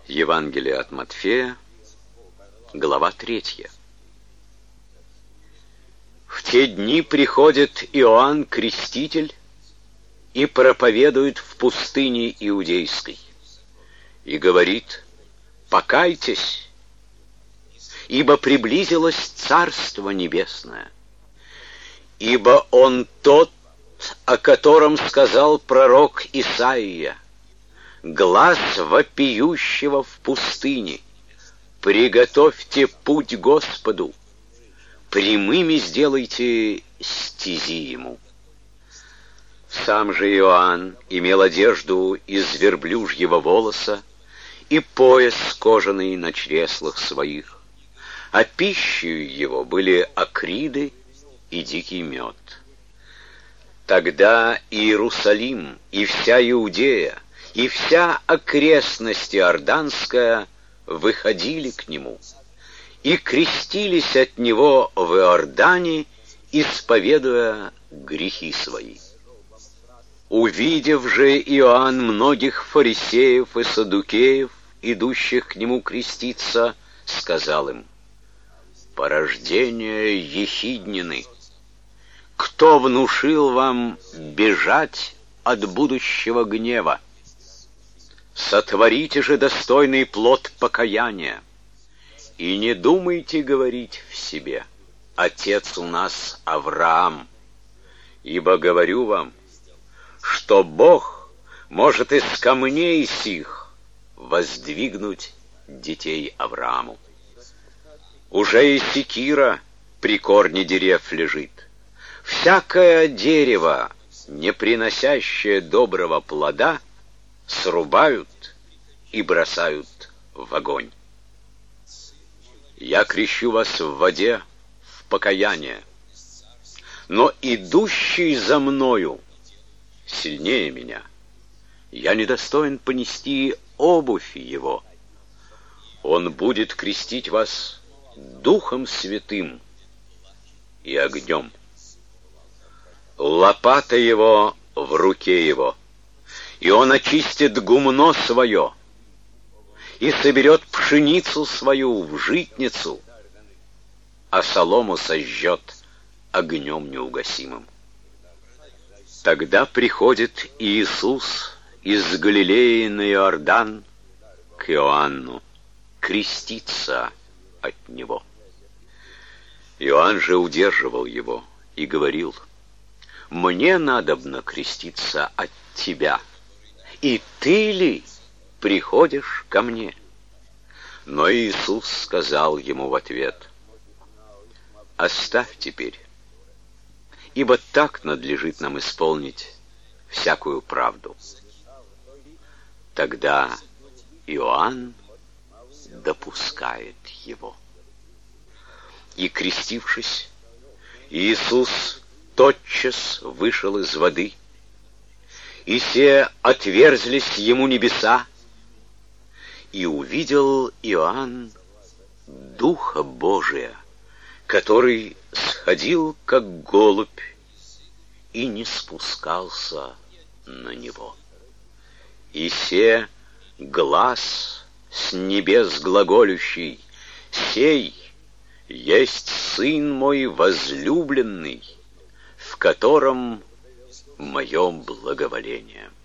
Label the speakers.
Speaker 1: Евангелие от Матфея, глава 3. В те дни приходит Иоанн Креститель и проповедует в пустыне Иудейской, и говорит: «Покайтесь, ибо приблизилось Царство Небесное, ибо Он тот, о котором сказал пророк Исаия: глас вопиющего в пустыне, приготовьте путь Господу, прямыми сделайте стези Ему». Сам же Иоанн имел одежду из верблюжьего волоса и пояс кожаный на чреслах своих, а пищей его были акриды и дикий мед. Тогда Иерусалим и вся Иудея и вся окрестность Иорданская выходили к нему и крестились от него в Иордане, исповедуя грехи свои. Увидев же Иоанн многих фарисеев и саддукеев, идущих к нему креститься, сказал им: «Порождение ехиднины! Кто внушил вам бежать от будущего гнева? Сотворите же достойный плод покаяния, и не думайте говорить в себе: отец у нас Авраам, ибо говорю вам, что Бог может из камней сих воздвигнуть детей Аврааму. Уже и секира при корне дерев лежит. Всякое дерево, не приносящее доброго плода, срубают и бросают в огонь. Я крещу вас в воде в покаяние, но идущий за мною сильнее меня. Я недостоин понести обувь его. Он будет крестить вас Духом Святым и огнем. Лопата его в руке его, и он очистит гумно свое и соберет пшеницу свою в житницу, а солому сожжет огнем неугасимым. Тогда приходит Иисус из Галилеи на Иордан к Иоанну креститься от него. Иоанн же удерживал его и говорил: «Мне надобно креститься от тебя, и ты ли приходишь ко мне?» Но Иисус сказал ему в ответ: «Оставь теперь, ибо так надлежит нам исполнить всякую правду». Тогда Иоанн допускает его. И, крестившись, Иисус тотчас вышел из воды, и се отверзлись ему небеса, и увидел Иоанн Духа Божия, который сходил, как голубь, и не спускался на него. И се глас с небес глаголющий: «Сей есть Сын мой возлюбленный, в котором моем благоволение».